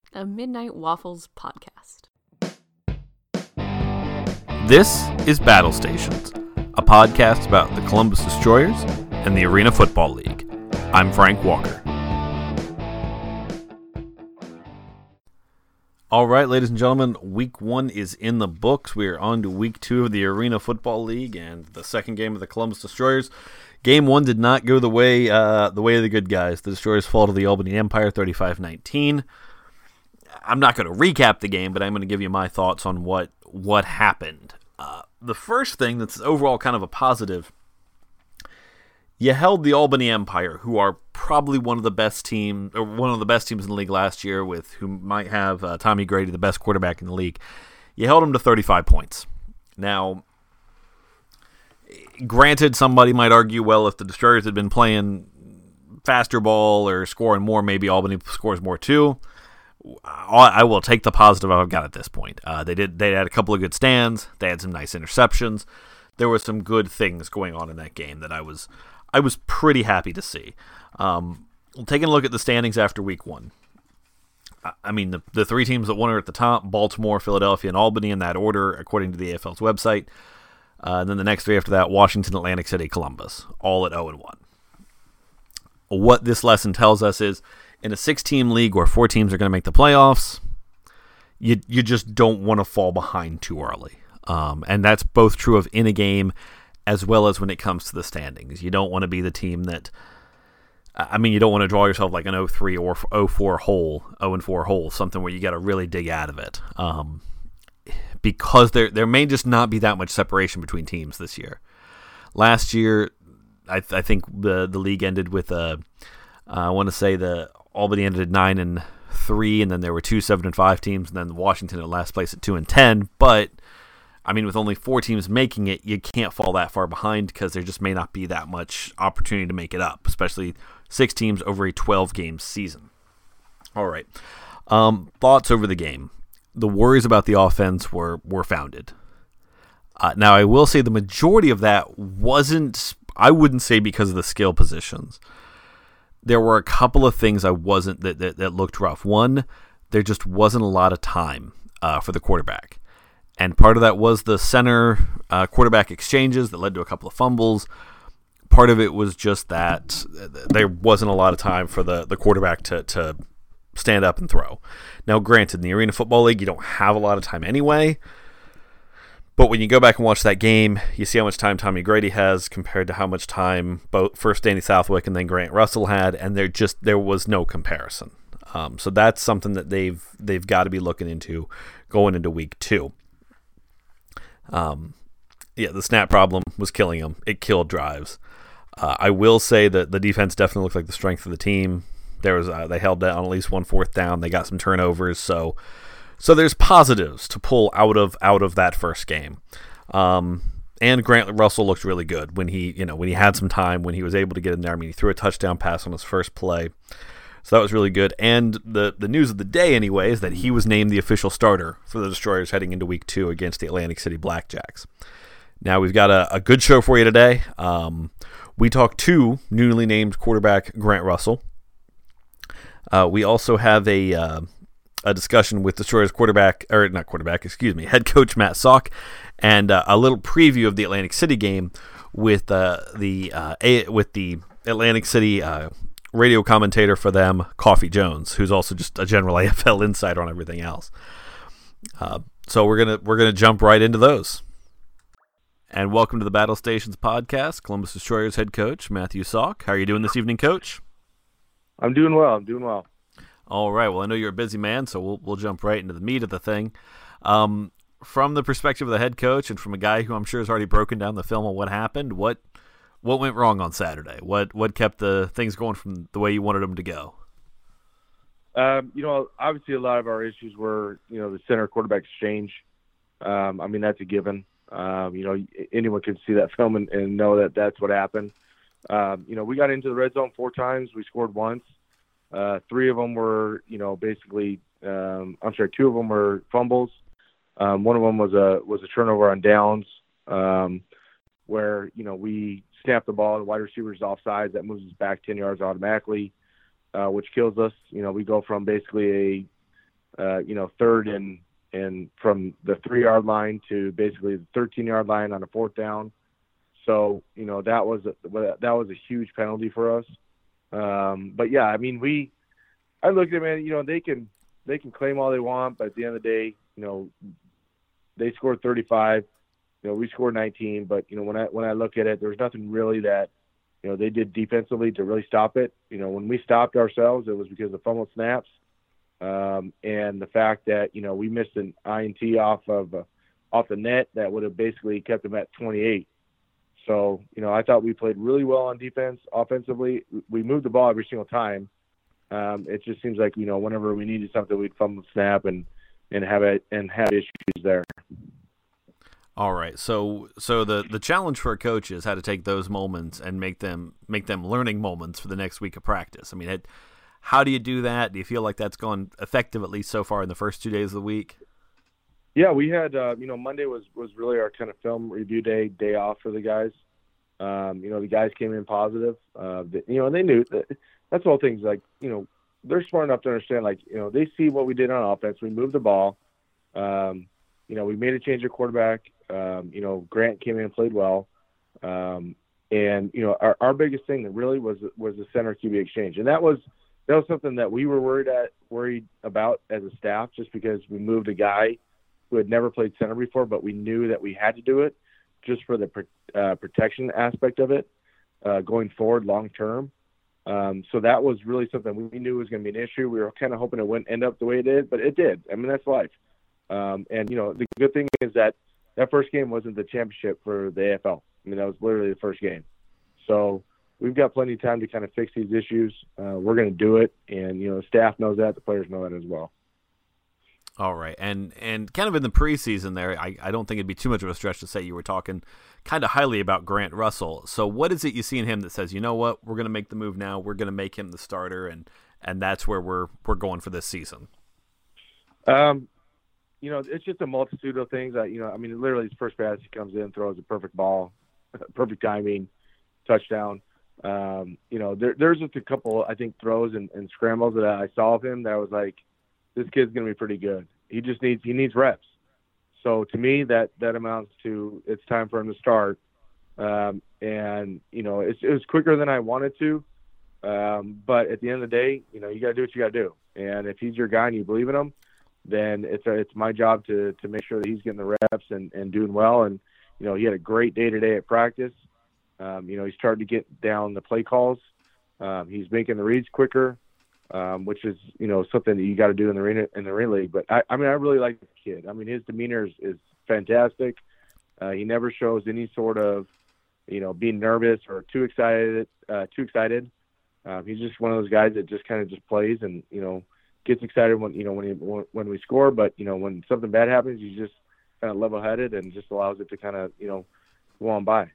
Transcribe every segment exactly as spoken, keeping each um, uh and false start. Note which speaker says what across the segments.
Speaker 1: a Midnight Waffles podcast.
Speaker 2: This is Battle Stations, a podcast about the Columbus Destroyers and the Arena Football League. I'm Frank Walker. All right, ladies and gentlemen, week one is in the books. We are on to week two of the Arena Football League and the second game of the Columbus Destroyers. Game one did not go the way uh, the way of the good guys. The Destroyers fall to the Albany Empire thirty-five nineteen. I'm not going to recap the game, but I'm going to give you my thoughts on what what happened. Uh, the first thing that's overall kind of a positive, you held the Albany Empire, who are probably one of the best team, or one of the best teams in the league last year, with who might have uh, Tommy Grady, the best quarterback in the league. You held them to thirty-five points. Now, granted, somebody might argue, well, if the Destroyers had been playing faster ball or scoring more, maybe Albany scores more too. I will take the positive I've got at this point. Uh, they did. They had a couple of good stands. They had some nice interceptions. There were some good things going on in that game that I was, I was pretty happy to see. Um, taking a look at the standings after week one. I mean, the the three teams that won are at the top: Baltimore, Philadelphia, and Albany in that order, according to the A F L's website. Uh, and then the next three after that: Washington, Atlantic City, Columbus, all at zero and one. What this lesson tells us is, in a six-team league where four teams are going to make the playoffs, you you just don't want to fall behind too early. Um, and that's both true of in a game as well as when it comes to the standings. You don't want to be the team that, I mean, you don't want to draw yourself like an oh three or oh four hole, oh and four hole, something where you got to really dig out of it. Um, because there there may just not be that much separation between teams this year. Last year, I, th- I think the, the league ended with a, uh, I want to say the Albany ended at nine and three, and then there were two seven and five teams, and then Washington at last place at two and ten. But I mean, with only four teams making it, you can't fall that far behind because there just may not be that much opportunity to make it up, especially six teams over a twelve game season. All right, um, thoughts over the game. The worries about the offense were were founded. Uh, now, I will say the majority of that wasn't. I wouldn't say because of the skill positions. There were a couple of things I wasn't that, that, that looked rough. One, there just wasn't a lot of time uh, for the quarterback. And part of that was the center uh, quarterback exchanges that led to a couple of fumbles. Part of it was just that there wasn't a lot of time for the, the quarterback to, to stand up and throw. Now, granted, in the Arena Football League, you don't have a lot of time anyway. But when you go back and watch that game, you see how much time Tommy Grady has compared to how much time both first Danny Southwick and then Grant Russell had, and there just there was no comparison. Um, so that's something that they've they've got to be looking into going into week two. Um, yeah, the snap problem was killing them. It killed drives. Uh, I will say that the defense definitely looked like the strength of the team. There was uh, they held down at least one fourth down. They got some turnovers, so. So there's positives to pull out of out of that first game, um, and Grant Russell looked really good when he you know when he had some time, when he was able to get in there. I mean, he threw a touchdown pass on his first play, so that was really good. And the the news of the day, anyway, is that he was named the official starter for the Destroyers heading into week two against the Atlantic City Blackjacks. Now we've got a, a good show for you today. Um, we talked to newly named quarterback Grant Russell. Uh, we also have a. Uh, a discussion with Destroyers quarterback, or not quarterback, excuse me, head coach Matt Salk, and uh, a little preview of the Atlantic City game with uh, the uh, a- with the Atlantic City uh, radio commentator for them, Coffee Jones, who's also just a general A F L insider on everything else. Uh, so we're gonna we're gonna jump right into those. And welcome to the Battle Stations podcast, Columbus Destroyers head coach Matthew Salk. How are you doing this evening, Coach?
Speaker 3: I'm doing well. I'm doing well.
Speaker 2: All right. Well, I know you're a busy man, so we'll we'll jump right into the meat of the thing. Um, from the perspective of the head coach and from a guy who I'm sure has already broken down the film on what happened, what what went wrong on Saturday? What what kept the things going from the way you wanted them to go?
Speaker 3: Um, you know, obviously a lot of our issues were, you know, the center quarterback exchange. Um, I mean, that's a given. Um, you know, anyone can see that film and, and know that that's what happened. Um, you know, we got into the red zone four times. We scored once. Uh, three of them were, you know, basically, um, I'm sorry, two of them were fumbles. Um, one of them was a was a turnover on downs, um, where, you know, we snap the ball, the wide receiver's offside, that moves us back ten yards automatically, uh, which kills us. You know, we go from basically uh, you know, third and and from the three yard line to basically the thirteen yard line on a fourth down. So, you know, that was a, that was a huge penalty for us. Um, but yeah, I mean, we, I looked at it, you know, they can, they can claim all they want, but at the end of the day, you know, they scored thirty-five, you know, we scored nineteen, but, you know, when I, when I look at it, there's nothing really that, you know, they did defensively to really stop it. You know, when we stopped ourselves, it was because of fumbled snaps. Um, and the fact that, you know, we missed an I N T off of, uh, off the net that would have basically kept them at twenty-eight. So, you know, I thought we played really well on defense. Offensively, we moved the ball every single time. Um, it just seems like, you know, whenever we needed something, we'd fumble snap and, and have it and have issues there.
Speaker 2: All right. So so the, the challenge for a coach is how to take those moments and make them make them learning moments for the next week of practice. I mean, it, how do you do that? Do you feel like that's gone effective, at least so far in the first two days of the week?
Speaker 3: Yeah, we had, uh, you know, Monday was, was really our kind of film review day, day off for the guys. Um, you know, the guys came in positive. Uh, the, you know, and they knew that that's the whole thing. Like, you know, they're smart enough to understand, like, you know, they see what we did on offense. We moved the ball. Um, you know, we made a change at quarterback. Um, you know, Grant came in and played well. Um, and, you know, our, our biggest thing really was was the center Q B exchange. And that was that was something that we were worried at worried about as a staff, just because we moved a guy who had never played center before, but we knew that we had to do it just for the uh, protection aspect of it uh, going forward long term. Um, so that was really something we knew was going to be an issue. We were kind of hoping it wouldn't end up the way it did, but it did. I mean, that's life. Um, and, you know, the good thing is that that first game wasn't the championship for the A F L. I mean, that was literally the first game. So we've got plenty of time to kind of fix these issues. Uh, we're going to do it. And, you know, the staff knows that. The players know that as well.
Speaker 2: All right. And and kind of in the preseason there, I, I don't think it'd be too much of a stretch to say you were talking kind of highly about Grant Russell. So what is it you see in him that says, you know what, we're going to make the move now, we're going to make him the starter, and and that's where we're we're going for this season?
Speaker 3: Um, you know, it's just a multitude of things. That, you know, I mean, literally his first pass, he comes in, throws a perfect ball, perfect timing, touchdown. Um, you know, there, there's just a couple, I think, throws and, and scrambles that I saw of him that I was like, this kid's going to be pretty good. He just needs, he needs reps. So to me, that, that amounts to, it's time for him to start. Um, and, you know, it's, it was quicker than I wanted to. Um, but at the end of the day, you know, you got to do what you got to do. And if he's your guy and you believe in him, then it's a, it's my job to, to make sure that he's getting the reps and, and doing well. And, you know, he had a great day today at practice. Um, you know, he's starting to get down the play calls. Um, he's making the reads quicker. Um, which is, you know, something that you got to do in the arena, in the arena league. But I, I mean, I really like the kid. I mean, his demeanor is, is fantastic. Uh, he never shows any sort of, you know, being nervous or too excited, uh, too excited. Um, he's just one of those guys that just kind of just plays and, you know, gets excited when, you know, when he, when we score, but, you know, when something bad happens, he's just kind of level headed and just allows it to kind of, you know, go on by.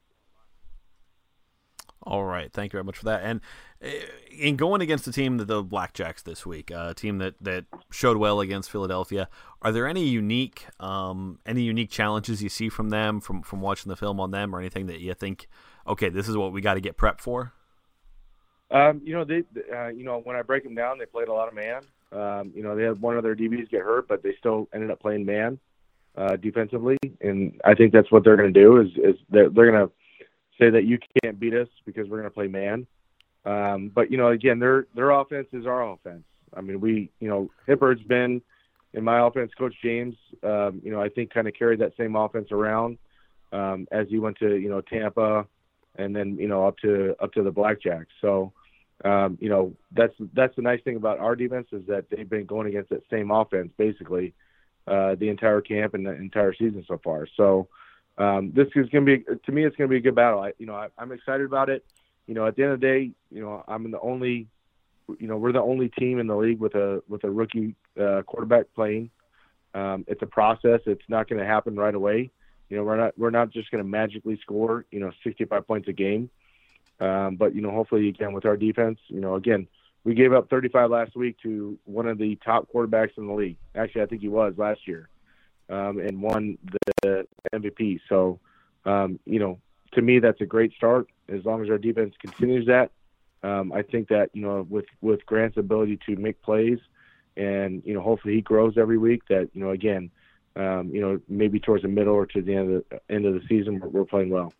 Speaker 2: All right, thank you very much for that. And in going against the team, the Blackjacks this week, a team that, that showed well against Philadelphia, are there any unique um, any unique challenges you see from them, from, from watching the film on them, or anything that you think, okay, this is what we got to get prepped for?
Speaker 3: Um, you know, they, uh, you know, when I break them down, they played a lot of man. Um, you know, they had one of their D Bs get hurt, but they still ended up playing man uh, defensively, and I think that's what they're going to do. Is is they're, they're going to say that you can't beat us because we're going to play man. Um, but, you know, again, their their offense is our offense. I mean, we, you know, Hippard's been in my offense. Coach James, um, you know, I think kind of carried that same offense around um, as he went to, you know, Tampa and then, you know, up to up to the Blackjacks. So, um, you know, that's that's the nice thing about our defense is that they've been going against that same offense basically uh, the entire camp and the entire season so far. So, Um, this is going to be, to me, it's going to be a good battle. I, you know, I, I'm excited about it. You know, at the end of the day, you know, I'm the only, you know, we're the only team in the league with a, with a rookie uh, quarterback playing. Um, it's a process. It's not going to happen right away. You know, we're not, we're not just going to magically score, you know, sixty-five points a game. Um, but, you know, hopefully again, with our defense, you know, again, we gave up thirty-five last week to one of the top quarterbacks in the league. Actually, I think he was last year. Um, and won the M V P. So, um, you know, to me, that's a great start. As long as our defense continues that, um, I think that, you know, with, with Grant's ability to make plays and you know, hopefully he grows every week. That you know, again, um, you know, maybe towards the middle or to the end of the end of the season, we're, we're playing well.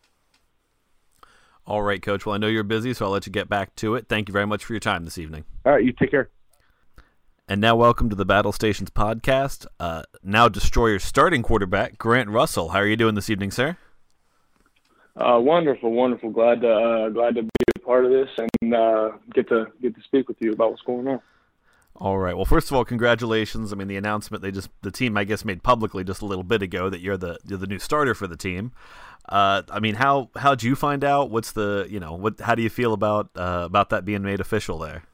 Speaker 2: All right, Coach. Well, I know you're busy, so I'll let you get back to it. Thank you very much for your time this evening.
Speaker 3: All right, you take care.
Speaker 2: And now welcome to the Battle Stations podcast. Uh, now Destroyers starting quarterback, Grant Russell. How are you doing this evening, sir?
Speaker 4: Uh, wonderful, wonderful. Glad to uh, glad to be a part of this and uh, get to get to speak with you about what's going on.
Speaker 2: All right. Well, first of all, congratulations. I mean, the announcement they just the team I guess made publicly just a little bit ago that you're the you're the new starter for the team. Uh, I mean, how how'd you find out? What's the you know what? How do you feel about uh, about that being made official there?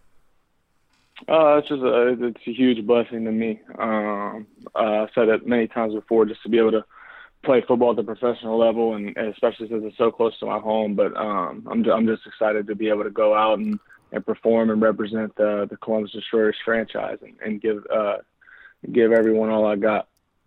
Speaker 4: Uh, it's just a, it's a huge blessing to me. Um, uh, I've said it many times before, just to be able to play football at the professional level, and, and especially since it's so close to my home. But um, I'm I'm just excited to be able to go out and, and perform and represent the the Columbus Destroyers franchise and, and give uh, give everyone all I got.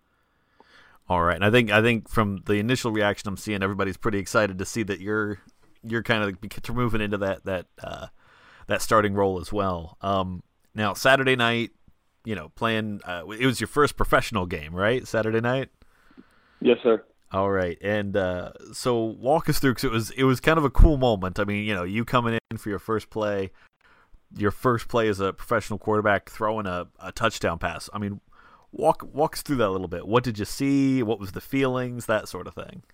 Speaker 2: All right, and I think I think from the initial reaction I'm seeing, everybody's pretty excited to see that you're you're kind of moving into that that uh, that starting role as well. Um, now Saturday night, you know, playing uh, it was your first professional game, right? Saturday night.
Speaker 4: Yes, sir.
Speaker 2: All right, and uh, so walk us through, because it was it was kind of a cool moment. I mean, you know, you coming in for your first play, your first play as a professional quarterback, throwing a, a touchdown pass. I mean, walk walk us through that a little bit. What did you see? What was the feelings? That sort of thing.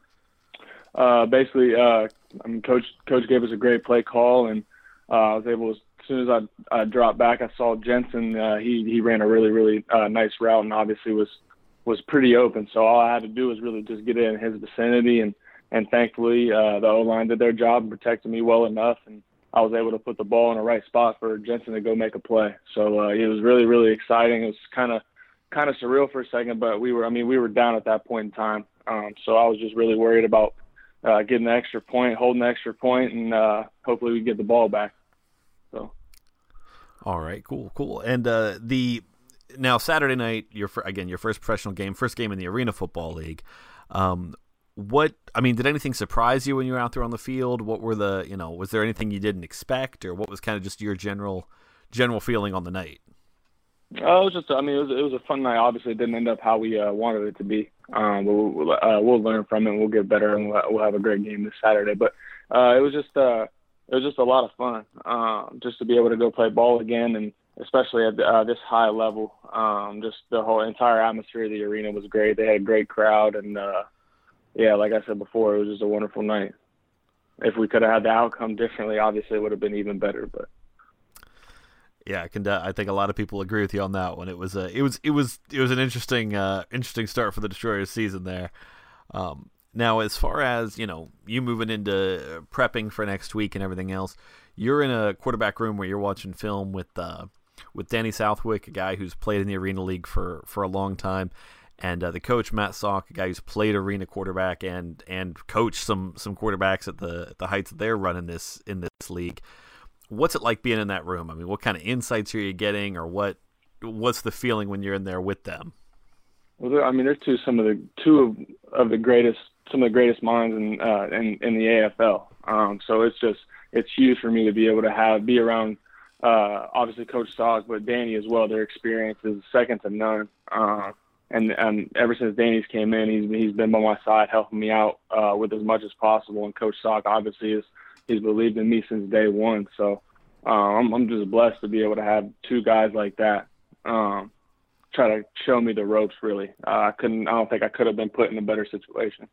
Speaker 4: Uh, basically, uh, I mean, coach coach gave us a great play call, and uh, I was able to, as soon as I, I dropped back, I saw Jensen. Uh, he he ran a really really uh, nice route, and obviously was. was pretty open. So all I had to do was really just get in his vicinity, and, and thankfully uh, the O-line did their job and protected me well enough, and I was able to put the ball in the right spot for Jensen to go make a play. So uh, it was really, really exciting. It was kind of kind of surreal for a second, but we were, I mean, we were down at that point in time. Um, so I was just really worried about uh, getting the extra point, holding the extra point, and uh, hopefully we get the ball back. So.
Speaker 2: All right, cool, cool. And uh, the Now, Saturday night, your again, your first professional game, first game in the Arena Football League. Um, what I mean, did anything surprise you when you were out there on the field? What were the, you know, was there anything you didn't expect, or what was kind of just your general general feeling on the night?
Speaker 4: Uh, it was just, I mean, it was it was a fun night. Obviously, it didn't end up how we uh, wanted it to be. Um, we'll we'll, uh, we'll learn from it, and we'll get better, and we'll, we'll have a great game this Saturday. But uh, it was just uh, it was just a lot of fun, uh, just to be able to go play ball again, and especially at uh, this high level. Um, just the whole entire atmosphere of the arena was great. They had a great crowd, and uh, yeah, like I said before, it was just a wonderful night. If we could have had the outcome differently, obviously it would have been even better. But
Speaker 2: yeah, I can. I think a lot of people agree with you on that one. It was a, it was, it was, it was an interesting, uh, interesting start for the Destroyers season there. Um, now, as far as you know, you moving into prepping for next week and everything else, you're in a quarterback room where you're watching film with. Uh, with Danny Southwick, a guy who's played in the Arena League for, for a long time, and uh, the coach, Matt Salk, a guy who's played arena quarterback and and coached some some quarterbacks at the at the heights that they're running this in this league. What's it like being in that room? I mean, what kind of insights are you getting, or what what's the feeling when you're in there with them?
Speaker 4: Well, I mean, they're two some of the two of, of the greatest some of the greatest minds in uh, in, in the A F L. Um, so it's just it's huge for me to be able to have be around. Uh, obviously Coach Salk, but Danny as well. Their experience is second to none. Uh, and, and ever since Danny's came in, he's he's been by my side, helping me out uh, with as much as possible. And Coach Salk obviously is he's believed in me since day one. So uh, I'm I'm just blessed to be able to have two guys like that um, try to show me the ropes. Really, uh, I couldn't. I don't think I could have been put in a better situation.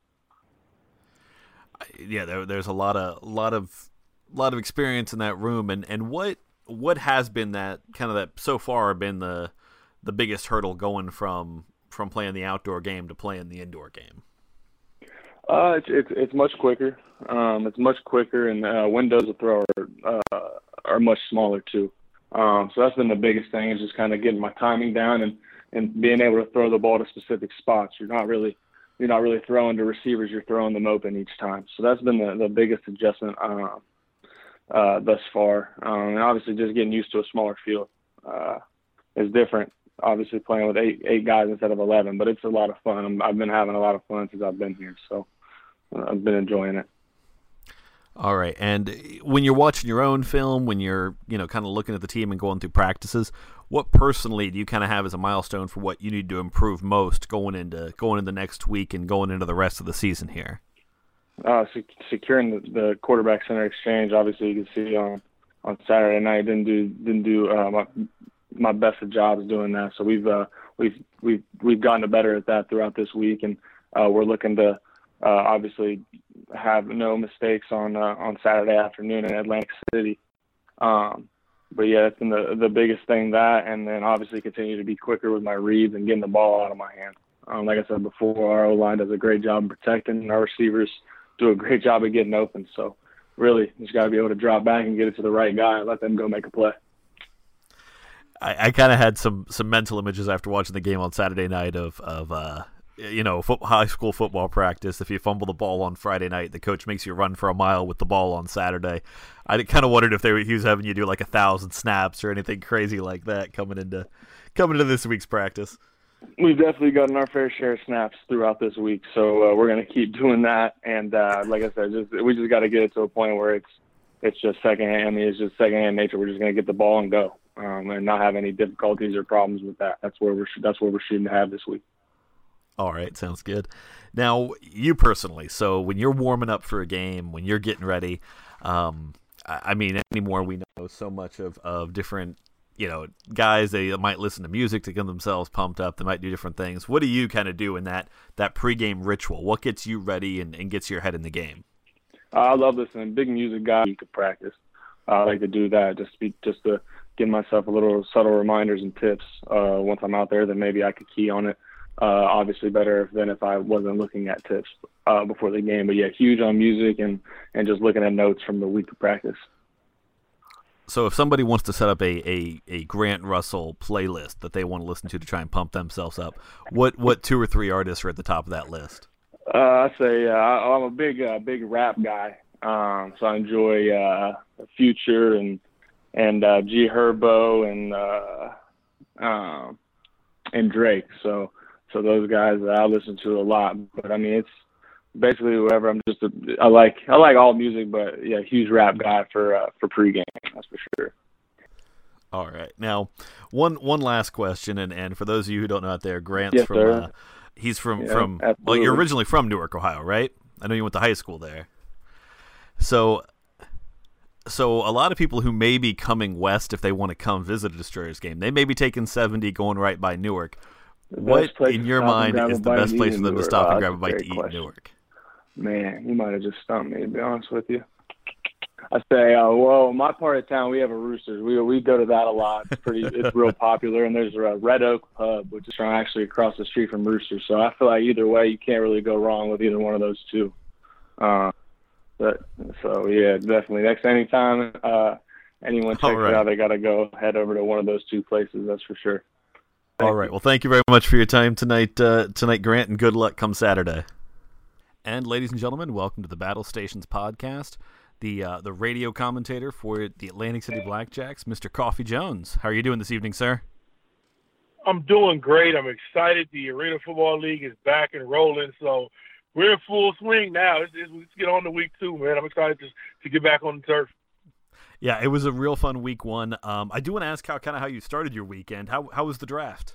Speaker 2: Yeah, there, there's a lot of lot of lot of experience in that room, and, and what. What has been that kind of that so far been the the biggest hurdle going from from playing the outdoor game to playing the indoor game?
Speaker 4: Uh, it's it's, it's much quicker. Um, it's much quicker, and uh, windows of throw are uh, are much smaller too. Um, so that's been the biggest thing, is just kind of getting my timing down and, and being able to throw the ball to specific spots. You're not really you're not really throwing to receivers. You're throwing them open each time. So that's been the, the biggest adjustment. Um, Uh, thus far, um, and obviously just getting used to a smaller field uh, is different. Obviously playing with eight eight guys instead of eleven, but it's a lot of fun. I'm, I've been having a lot of fun since I've been here, so uh, I've been enjoying it.
Speaker 2: All right. And when you're watching your own film, when you're, you know, kind of looking at the team and going through practices, what personally do you kind of have as a milestone for what you need to improve most going into going into next week and going into the rest of the season here?
Speaker 4: Uh, sec- securing the, the quarterback center exchange. Obviously, you can see on on Saturday night didn't do didn't do uh, my my best of jobs doing that. So we've uh, we've we've we've gotten better at that throughout this week, and uh, we're looking to uh, obviously have no mistakes on uh, on Saturday afternoon in Atlantic City. Um, but yeah, that's been the the biggest thing, that, and then obviously continue to be quicker with my reads and getting the ball out of my hand. Um, like I said before, our O-line does a great job protecting, and our receivers do a great job of getting open. So really, you just got to be able to drop back and get it to the right guy and let them go make a play.
Speaker 2: I, I kind of had some, some mental images after watching the game on Saturday night of, of uh, you know, fo- high school football practice. If you fumble the ball on Friday night, the coach makes you run for a mile with the ball on Saturday. I kind of wondered if they were, he was having you do like a thousand snaps or anything crazy like that coming into coming into this week's practice.
Speaker 4: We've definitely gotten our fair share of snaps throughout this week, so uh, we're going to keep doing that. And uh, like I said, just we just got to get it to a point where it's it's just secondhand. I mean, it's just secondhand nature. We're just going to get the ball and go, um, and not have any difficulties or problems with that. That's where we're that's where we're shooting to have this week.
Speaker 2: All right, sounds good. Now, you personally, so when you're warming up for a game, when you're getting ready, um, I, I mean, anymore we know so much of of different. You know, guys, they might listen to music to get themselves pumped up. They might do different things. What do you kind of do in that that pregame ritual? What gets you ready and, and gets your head in the game?
Speaker 4: Uh, I love listening. Big music guy. You could practice. Uh, I like to do that just to be, just to give myself a little subtle reminders and tips. Uh, once I'm out there, then maybe I could key on it. Uh, obviously, better than if I wasn't looking at tips uh, before the game. But yeah, huge on music and and just looking at notes from the week of practice.
Speaker 2: So if somebody wants to set up a, a, a Grant Russell playlist that they want to listen to to try and pump themselves up, what what two or three artists are at the top of that list?
Speaker 4: Uh, I say uh, I'm a big uh, big rap guy, um, so I enjoy uh, Future and and uh, G Herbo and uh, um, and Drake. So so those guys I listen to a lot. But I mean, it's basically whoever. I'm just a, I like I like all music, but yeah, huge rap guy for uh, for pregame. That's for sure.
Speaker 2: All right. Now, one one last question, and, and for those of you who don't know out there, Grant's
Speaker 4: yes,
Speaker 2: from
Speaker 4: sir.
Speaker 2: uh, he's from
Speaker 4: yeah,
Speaker 2: from
Speaker 4: absolutely.
Speaker 2: well, you're originally from Newark, Ohio, right? I know you went to high school there. So, so a lot of people who may be coming west, if they want to come visit a Destroyers game, they may be taking seventy going right by Newark. What, in your mind, is the best place for them to stop and grab a bite to eat in Newark?
Speaker 4: Man, you might have just stumped me, to be honest with you. I say, uh, well, my part of town, we have a Roosters. We we go to that a lot. It's pretty, it's real popular. And there's a Red Oak Pub, which is actually across the street from Roosters. So I feel like either way, you can't really go wrong with either one of those two. Uh, but so yeah, definitely. Next anytime uh, anyone checks
Speaker 2: right.
Speaker 4: it out, they got to go head over to one of those two places. That's for sure. Thank
Speaker 2: All right. Well, thank you very much for your time tonight, uh, tonight, Grant, and good luck come Saturday. And ladies and gentlemen, welcome to the Battle Stations podcast. The uh, the radio commentator for the Atlantic City Blackjacks, Mister Coffee Jones. How are you doing this evening, sir?
Speaker 5: I'm doing great. I'm excited. The Arena Football League is back and rolling, so we're in full swing now. Let's, let's get on to week two, man. I'm excited to, to get back on the turf.
Speaker 2: Yeah, it was a real fun week one. Um, I do want to ask how kind of how you started your weekend. How how was the draft?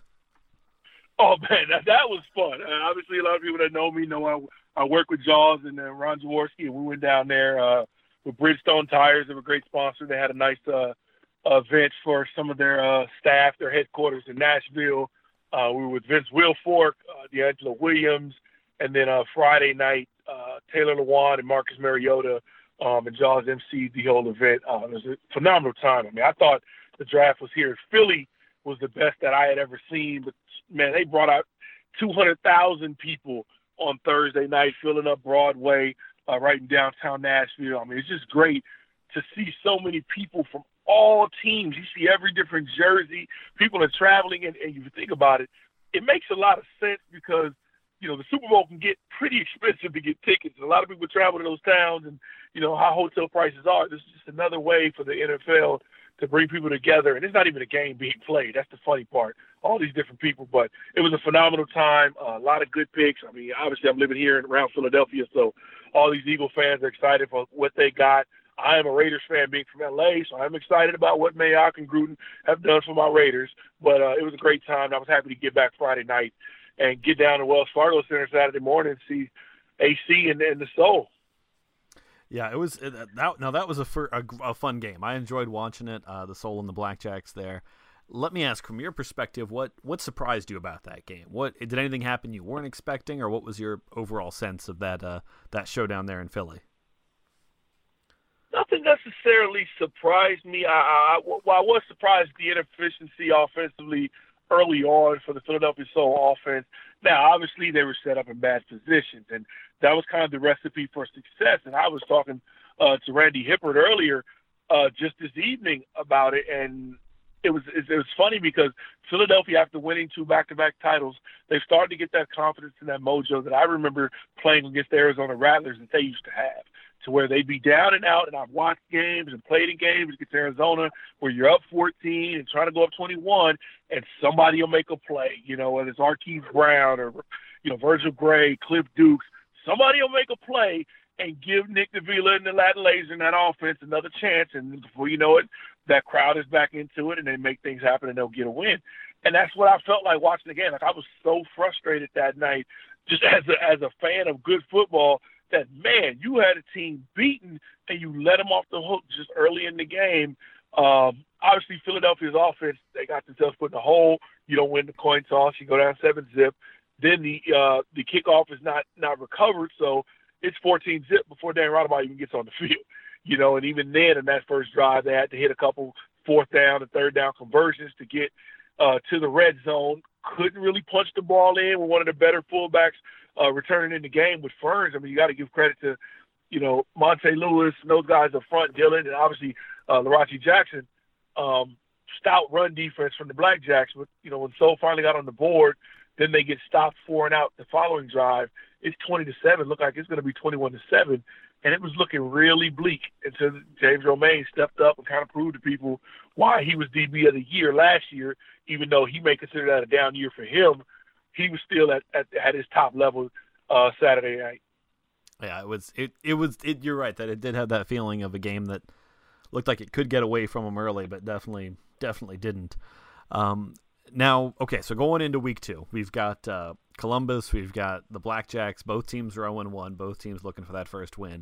Speaker 5: Oh, man, that, that was fun. Uh, obviously, a lot of people that know me know I, I work with Jaws and uh, Ron Jaworski, and we went down there uh, with Bridgestone Tires. They were a great sponsor. They had a nice uh, event for some of their uh, staff, their headquarters in Nashville. Uh, we were with Vince Wilfork, uh, D'Angelo Williams, and then uh, Friday night, uh, Taylor Lewan and Marcus Mariota um, and Jaws emceed the whole event. Uh, it was a phenomenal time. I mean, I thought the draft was here. Philly was the best that I had ever seen, but man, they brought out two hundred thousand people on Thursday night, filling up Broadway, uh, right in downtown Nashville. I mean, it's just great to see so many people from all teams. You see every different jersey. People are traveling, and, and you think about it, it makes a lot of sense because, you know, the Super Bowl can get pretty expensive to get tickets. And a lot of people travel to those towns and, you know, how hotel prices are. This is just another way for the N F L to bring people together. And it's not even a game being played. That's the funny part. All these different people. But it was a phenomenal time. Uh, a lot of good picks. I mean, obviously I'm living here around Philadelphia, so all these Eagle fans are excited for what they got. I am a Raiders fan being from L A, so I'm excited about what Mayock and Gruden have done for my Raiders. But uh, it was a great time. I was happy to get back Friday night and get down to Wells Fargo Center Saturday morning and see A C and, and the Soul.
Speaker 2: Yeah, it was that. Now that was a, fur, a, a fun game. I enjoyed watching it. Uh, the Soul and the Blackjacks there. Let me ask, from your perspective, what what surprised you about that game? What did anything happen you weren't expecting, or what was your overall sense of that uh, that showdown there in Philly?
Speaker 5: Nothing necessarily surprised me. I, I, well, I was surprised at the inefficiency offensively early on for the Philadelphia Soul offense. Now, obviously, they were set up in bad positions, and that was kind of the recipe for success. And I was talking uh, to Randy Hippert earlier uh, just this evening about it, and it was it was funny because Philadelphia, after winning two back-to-back titles, they've started to get that confidence and that mojo that I remember playing against the Arizona Rattlers that they used to have, to where they'd be down and out, and I've watched games and played in games against Arizona where you're up fourteen and trying to go up twenty-one, and somebody will make a play, you know, whether it's Arquise Brown or, you know, Virgil Gray, Cliff Dukes. Somebody will make a play and give Nick Davila and the Latin Laser and that offense another chance, and before you know it, that crowd is back into it, and they make things happen, and they'll get a win. And that's what I felt like watching the game. Like, I was so frustrated that night, just as a, as a fan of good football, that, man, you had a team beaten, and you let them off the hook just early in the game. Um, obviously, Philadelphia's offense, they got themselves put in a hole. You don't win the coin toss. You go down seven zip. Then the uh, the kickoff is not, not recovered, so it's fourteen zip before Dan Rademacher even gets on the field. You know, and even then in that first drive, they had to hit a couple fourth down and third down conversions to get uh, to the red zone. Couldn't really punch the ball in with one of the better fullbacks uh, returning in the game with Ferns. I mean, you got to give credit to, you know, Monte Lewis and those guys up front, Dylan, and obviously uh, Larache Jackson. Um, stout run defense from the Blackjacks. But, you know, when Soul finally got on the board, then they get stopped four and out the following drive. It's twenty to seven. Looked like it's going to be twenty-one to seven. And it was looking really bleak until James Romaine stepped up and kind of proved to people why he was D B of the year last year, even though he may consider that a down year for him. He was still at, at, at his top level uh, Saturday night.
Speaker 2: Yeah, it was. It it was. It, you're right that it did have that feeling of a game that looked like it could get away from him early, but definitely, definitely didn't. Um, now, okay, so going into week two, we've got uh, Columbus, we've got the Blackjacks. Both teams are oh and one. Both teams looking for that first win.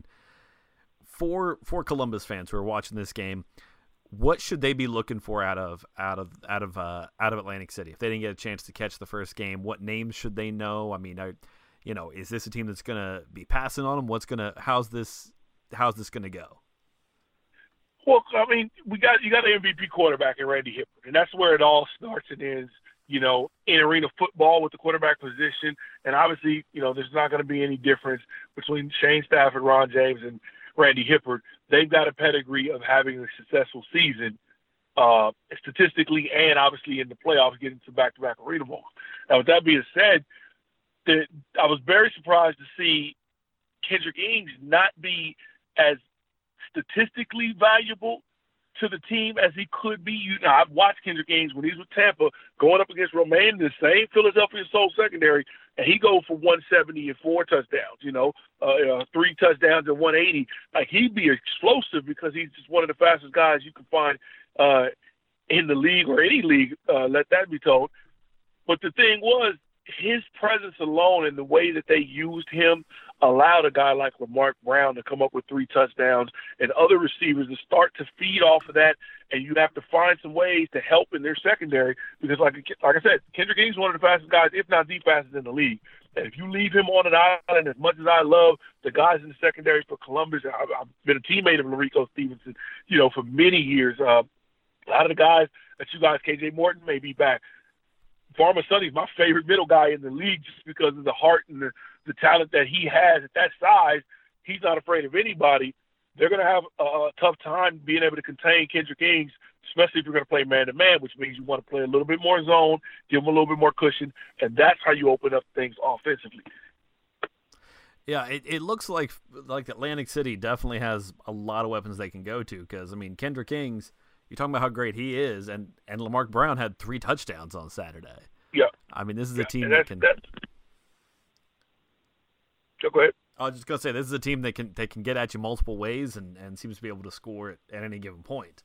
Speaker 2: For for Columbus fans who are watching this game, what should they be looking for out of out of out of uh, out of Atlantic City? If they didn't get a chance to catch the first game, what names should they know? I mean, I, you know, is this a team that's going to be passing on them? What's gonna how's this how's this going to go?
Speaker 5: Well, I mean, we got you got an M V P quarterback in Randy Hippert, and that's where it all starts and ends. You know, in arena football with the quarterback position, and obviously, you know, there's not going to be any difference between Shane Stafford, Ron James, and Randy Hippert. They've got a pedigree of having a successful season, uh, statistically and obviously in the playoffs, getting to back-to-back arena balls. Now, with that being said, that I was very surprised to see Kendrick Ings not be as statistically valuable to the team as he could be. You know, I've watched Kendrick Ings when he's with Tampa going up against Romaine, the same Philadelphia Soul secondary, and he goes for one seventy and four touchdowns, you know, uh, uh, three touchdowns and one eighty. Like, he'd be explosive because he's just one of the fastest guys you can find uh, in the league or any league, uh, let that be told. But the thing was, his presence alone and the way that they used him allowed a guy like Lamar Brown to come up with three touchdowns and other receivers to start to feed off of that. And you have to find some ways to help in their secondary because, like like I said, Kendrick Ings is one of the fastest guys, if not the fastest in the league. And if you leave him on an island, as much as I love the guys in the secondary for Columbus, I've, I've been a teammate of Larico Stevenson, you know, for many years. Uh, a lot of the guys that you guys, K J Morton, may be back. Pharma Sonny's my favorite middle guy in the league just because of the heart and the, the talent that he has at that size. He's not afraid of anybody. They're going to have a, a tough time being able to contain Kendrick Ings, especially if you're going to play man-to-man, which means you want to play a little bit more zone, give him a little bit more cushion, and that's how you open up things offensively.
Speaker 2: Yeah, it, it looks like like Atlantic City definitely has a lot of weapons they can go to because, I mean, Kendrick Ings, You're talking about how great he is, and, and Lamarck Brown had three touchdowns on Saturday.
Speaker 5: Yeah.
Speaker 2: I mean, this is
Speaker 5: yeah.
Speaker 2: a team
Speaker 5: and
Speaker 2: that
Speaker 5: that's,
Speaker 2: can.
Speaker 5: That's... So go ahead.
Speaker 2: I was just gonna say this is a team that can they can get at you multiple ways and, and seems to be able to score at, at any given point.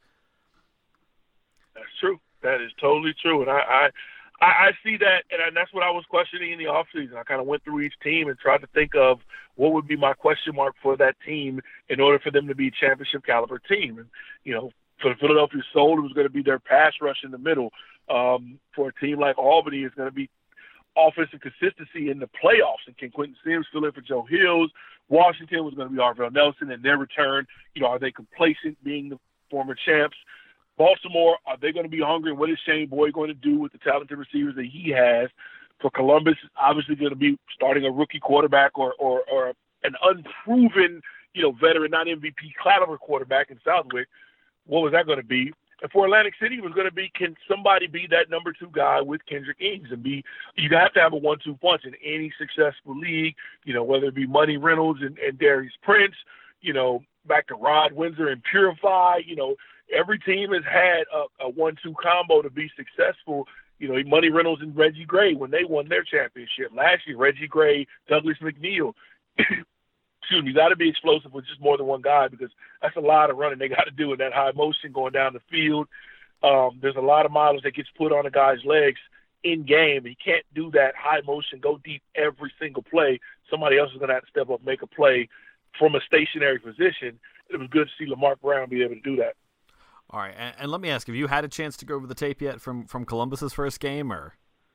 Speaker 5: That's true. That is totally true, and I I, I see that, and that's what I was questioning in the offseason. I kind of went through each team and tried to think of what would be my question mark for that team in order for them to be a championship caliber team. And you know, for the Philadelphia Soul, it was going to be their pass rush in the middle. Um, for a team like Albany, it's going to be offensive consistency in the playoffs, and can Quentin Sims fill in for Joe Hills? Washington was going to be Arvell Nelson in their return. You know, are they complacent being the former champs? Baltimore, are they going to be hungry? And what is Shane Boyd going to do with the talented receivers that he has? For Columbus, obviously going to be starting a rookie quarterback or or, or an unproven, you know, veteran, not M V P caliber quarterback in Southwick. What was that going to be? And for Atlantic City, it was going to be, can somebody be that number two guy with Kendrick Ings and be, you have to have a one two punch in any successful league, you know, whether it be Money Reynolds and, and Darius Prince, you know, back to Rod Windsor and Purify, you know, every team has had a, a one two combo to be successful. You know, Money Reynolds and Reggie Gray when they won their championship. Last year, Reggie Gray, Douglas McNeil. Excuse me, you got to be explosive with just more than one guy because that's a lot of running they got to do in that high motion going down the field. Um, there's a lot of miles that gets put on a guy's legs in game. He can't do that high motion, go deep every single play. Somebody else is going to have to step up and make a play from a stationary position. It was good to see Lamarck Brown be able to do that.
Speaker 2: All right, and, and let me ask, have you had a chance to go over the tape yet from, from Columbus's first game? Or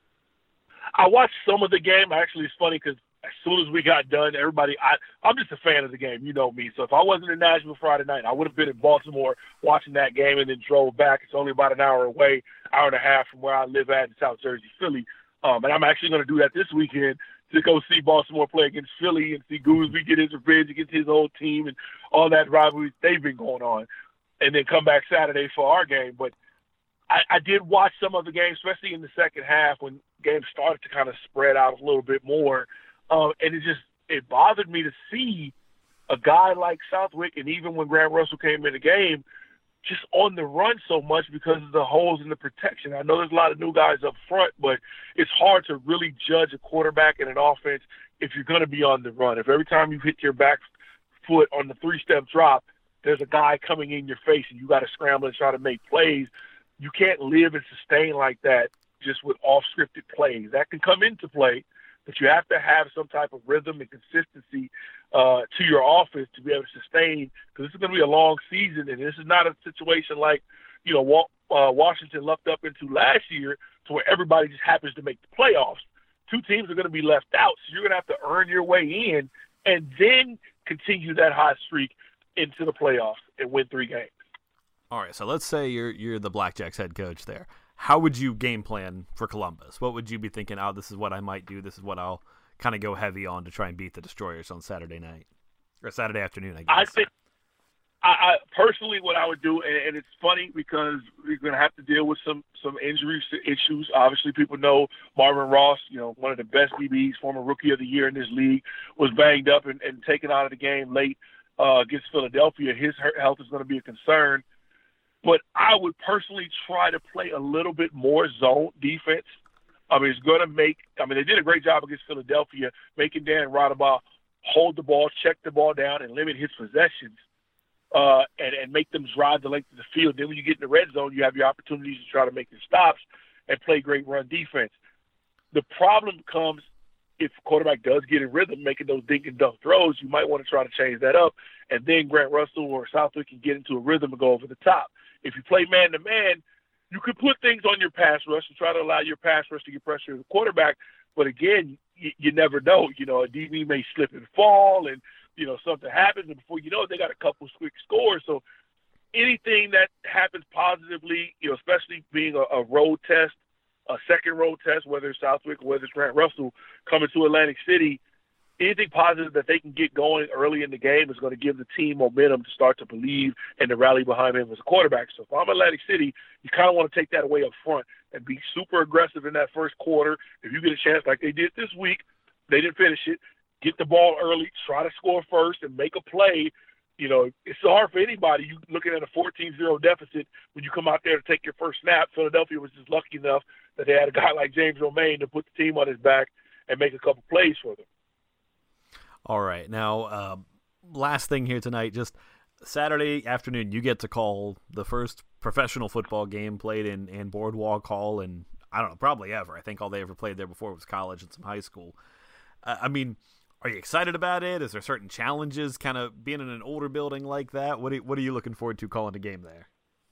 Speaker 5: I watched some of the game. Actually, it's funny because as soon as we got done, everybody, I, I'm just a fan of the game. You know me. So if I wasn't in Nashville Friday night, I would have been in Baltimore watching that game and then drove back. It's only about an hour away, hour and a half from where I live at in South Jersey, Philly. Um, and I'm actually going to do that this weekend to go see Baltimore play against Philly and see Gooseby get his revenge against his old team and all that rivalry they've been going on. And then come back Saturday for our game. But I, I did watch some of the games, especially in the second half when games started to kind of spread out a little bit more. Um, and it just it bothered me to see a guy like Southwick, and even when Grant Russell came in the game, just on the run so much because of the holes in the protection. I know there's a lot of new guys up front, but it's hard to really judge a quarterback and an offense if you're going to be on the run. If every time you hit your back foot on the three-step drop, there's a guy coming in your face and you got to scramble and try to make plays, you can't live and sustain like that just with off-scripted plays. That can come into play, but you have to have some type of rhythm and consistency uh, to your offense to be able to sustain, because this is going to be a long season, and this is not a situation like, you know, uh, Washington lucked up into last year to where everybody just happens to make the playoffs. Two teams are going to be left out, so you're going to have to earn your way in and then continue that hot streak into the playoffs and win three games.
Speaker 2: All right, so let's say you're you're the Blackjacks head coach there. How would you game plan for Columbus? What would you be thinking, oh, this is what I might do, this is what I'll kind of go heavy on to try and beat the Destroyers on Saturday night? Or Saturday afternoon, I guess.
Speaker 5: I think, I, I personally, what I would do, and, and it's funny because we're going to have to deal with some, some injury issues. Obviously, people know Marvin Ross, you know, one of the best D Bs, former Rookie of the Year in this league, was banged up and, and taken out of the game late uh, against Philadelphia. His health is going to be a concern. But I would personally try to play a little bit more zone defense. I mean, it's going to make – I mean, they did a great job against Philadelphia, making Dan Radaba hold the ball, check the ball down, and limit his possessions uh, and, and make them drive the length of the field. Then when you get in the red zone, you have your opportunities to try to make your stops and play great run defense. The problem comes if quarterback does get in rhythm, making those dink and dunk throws, you might want to try to change that up, and then Grant Russell or Southwick can get into a rhythm and go over the top. If you play man-to-man, you could put things on your pass rush and try to allow your pass rush to get pressure on the quarterback. But, again, you, you never know. You know, a D B may slip and fall and, you know, something happens. And before you know it, they got a couple quick scores. So anything that happens positively, you know, especially being a, a road test, a second road test, whether it's Southwick or whether it's Grant Russell coming to Atlantic City, anything positive that they can get going early in the game is going to give the team momentum to start to believe and to rally behind him as a quarterback. So if I'm Atlantic City, you kind of want to take that away up front and be super aggressive in that first quarter. If you get a chance like they did this week, they didn't finish it, get the ball early, try to score first and make a play you know, it's hard for anybody. You looking at a fourteen zero deficit when you come out there to take your first snap. Philadelphia was just lucky enough that they had a guy like James Romaine to put the team on his back and make a couple plays for them.
Speaker 2: All right. Now, uh, last thing here tonight, just Saturday afternoon, you get to call the first professional football game played in, in Boardwalk Hall, and I don't know, probably ever. I think all they ever played there before was college and some high school. Uh, I mean, are you excited about it? Is there certain challenges kind of being in an older building like that? What are, what are you looking forward to calling a game there?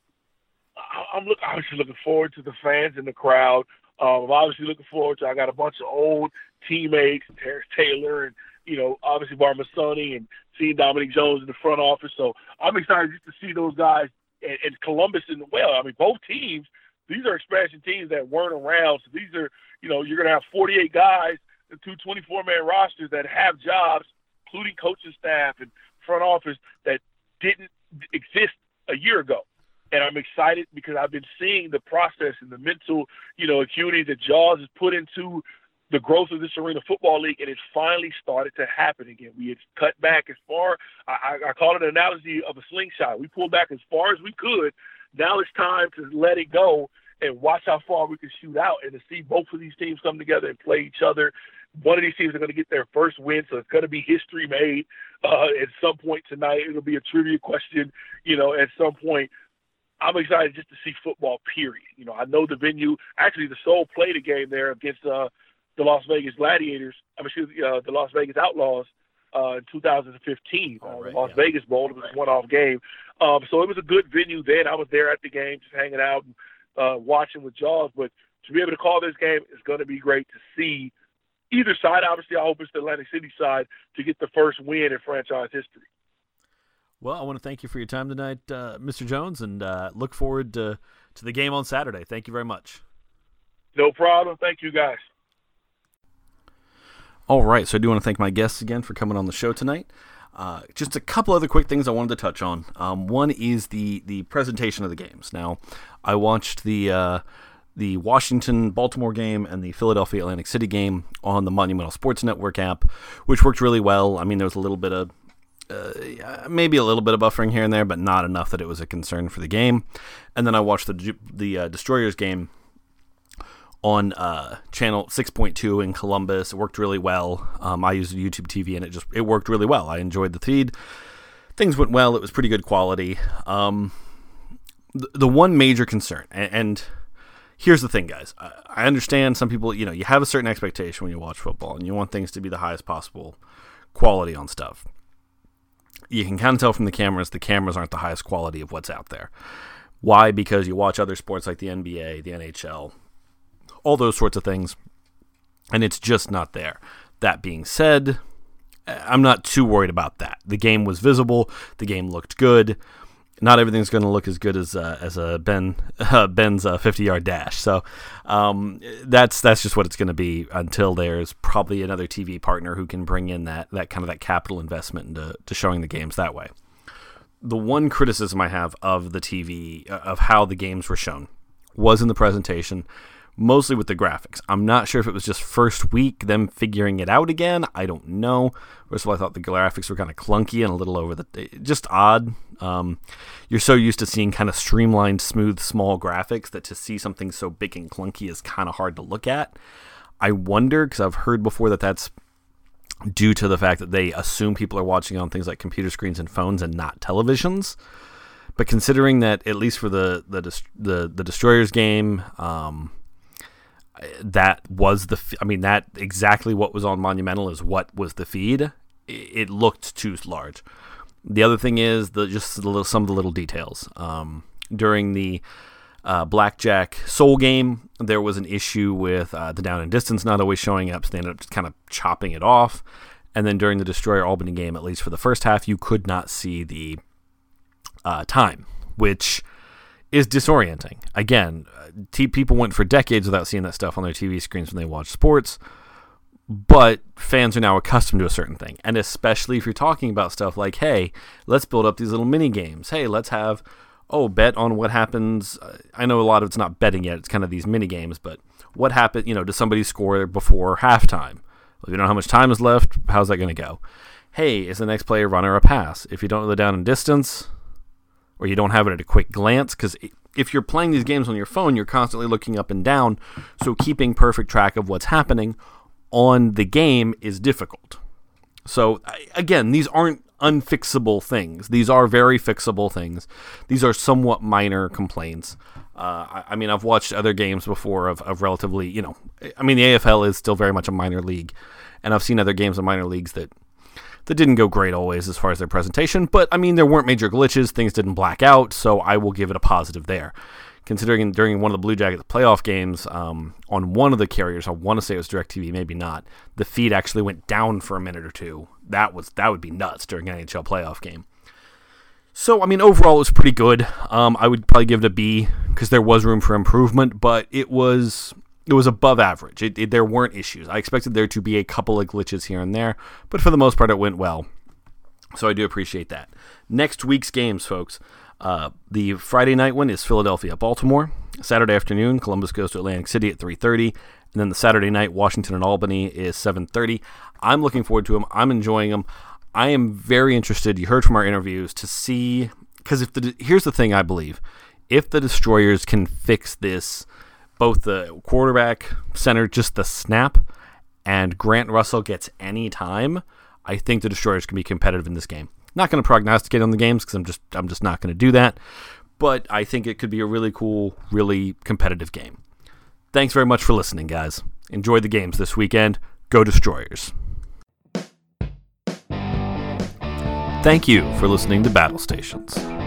Speaker 5: I'm look, obviously looking forward to the fans and the crowd. Um, I'm obviously looking forward to, I got a bunch of old teammates, Terrence Taylor and, you know, obviously Barmasoni and seeing Dominic Jones in the front office. So I'm excited just to see those guys and, and Columbus as well. I mean, both teams, these are expansion teams that weren't around. So these are, you know, you're going to have forty-eight guys and two twenty-four man rosters that have jobs, including coaching staff and front office, that didn't exist a year ago. And I'm excited because I've been seeing the process and the mental, you know, acuity that Jaws has put into the growth of this Arena Football League, and it's finally started to happen again. We had cut back as far, I, I call it an analogy of a slingshot. We pulled back as far as we could. Now it's time to let it go and watch how far we can shoot out and to see both of these teams come together and play each other. One of these teams are going to get their first win, so it's going to be history made uh, at some point tonight. It'll be a trivia question, you know, at some point. I'm excited just to see football, period. You know, I know the venue. Actually, the Soul played a game there against uh, the Las Vegas Gladiators. I mean, excuse me, uh, the Las Vegas Outlaws uh, in two thousand fifteen.
Speaker 2: Oh, right,
Speaker 5: the Las
Speaker 2: yeah.
Speaker 5: Vegas Bowl. It was a one-off game. Um, so it was a good venue then. I was there at the game just hanging out and uh, watching with Jaws. But to be able to call this game is going to be great to see either side. Obviously, I hope it's the Atlantic City side to get the first win in franchise history.
Speaker 2: Well, I want to thank you for your time tonight, uh, Mister Jones, and uh, look forward to, to the game on Saturday. Thank you very much.
Speaker 5: No problem. Thank you, guys.
Speaker 2: All right, so I do want to thank my guests again for coming on the show tonight. Uh, just a couple other quick things I wanted to touch on. Um, one is the the presentation of the games. Now, I watched the uh, the Washington-Baltimore game and the Philadelphia-Atlantic City game on the Monumental Sports Network app, which worked really well. I mean, there was a little bit of Uh, maybe a little bit of buffering here and there, but not enough that it was a concern for the game. And then I watched the the uh, Destroyers game on uh, channel six point two in Columbus. It worked really well. Um, I used YouTube T V, and it just it worked really well. I enjoyed the feed. Things went well. It was pretty good quality. Um, the, the one major concern, and, and here's the thing, guys. I, I understand some people, you know, you have a certain expectation when you watch football, and you want things to be the highest possible quality on stuff. You can kind of tell from the cameras, the cameras aren't the highest quality of what's out there. Why? Because you watch other sports like the N B A, the N H L, all those sorts of things, and it's just not there. That being said, I'm not too worried about that. The game was visible. The game looked good. Not everything's going to look as good as uh, as a Ben uh, Ben's uh, fifty-yard dash. So um, that's that's just what it's going to be until there's probably another T V partner who can bring in that that kind of that capital investment into to showing the games that way. The one criticism I have of the T V, uh, of how the games were shown, was in the presentation, mostly with the graphics. I'm not sure if it was just first week, them figuring it out again. I don't know. First of all, I thought the graphics were kind of clunky and a little over the, just odd. Um, you're so used to seeing kind of streamlined, smooth, small graphics that to see something so big and clunky is kind of hard to look at. I wonder, because I've heard before that that's due to the fact that they assume people are watching on things like computer screens and phones and not televisions. But considering that, at least for the the the, the Destroyers game, um, that was the, I mean, that exactly what was on Monumental is what was the feed. It looked too large. The other thing is the just the little, some of the little details. Um, during the uh, Blackjack Soul game, there was an issue with uh, the down and distance not always showing up, so they ended up just kind of chopping it off. And then during the Destroyer Albany game, at least for the first half, you could not see the uh, time, which is disorienting. Again, t- people went for decades without seeing that stuff on their T V screens when they watch sports, but fans are now accustomed to a certain thing. And especially if you're talking about stuff like, hey, let's build up these little mini games. Hey, let's have, oh, bet on what happens. I know a lot of it's not betting yet. It's kind of these mini games, but what happened, you know, does somebody score before halftime? Well, if you don't know how much time is left, how's that going to go? hey, is the next play a run or a pass? If you don't know the down and distance, or you don't have it at a quick glance, because if you're playing these games on your phone, you're constantly looking up and down, so keeping perfect track of what's happening on the game is difficult. So, again, these aren't unfixable things. These are very fixable things. These are somewhat minor complaints. Uh, I, I mean, I've watched other games before of, of relatively, you know, I mean, the A F L is still very much a minor league, and I've seen other games in minor leagues that, that didn't go great always as far as their presentation, but, I mean, there weren't major glitches, things didn't black out, so I will give it a positive there. Considering during one of the Blue Jackets playoff games, um, on one of the carriers, I want to say it was DirecTV, maybe not, the feed actually went down for a minute or two. That was that would be nuts during an N H L playoff game. So, I mean, overall, it was pretty good. Um, I would probably give it a B because there was room for improvement, but it was it was above average. It, it, there weren't issues. I expected there to be a couple of glitches here and there, but for the most part, it went well. So I do appreciate that. Next week's games, folks. Uh, the Friday night one is Philadelphia-Baltimore. Saturday afternoon, Columbus goes to Atlantic City at three thirty. And then the Saturday night, Washington and Albany is seven thirty. I'm looking forward to them. I'm enjoying them. I am very interested, you heard from our interviews, to see, because if the here's the thing I believe. If the Destroyers can fix this, both the quarterback, center, just the snap, and Grant Russell gets any time, I think the Destroyers can be competitive in this game. Not going to prognosticate on the games because I'm just I'm just not going to do that. But I think it could be a really cool, really competitive game. Thanks very much for listening, guys. Enjoy the games this weekend. Go Destroyers. Thank you for listening to Battle Stations.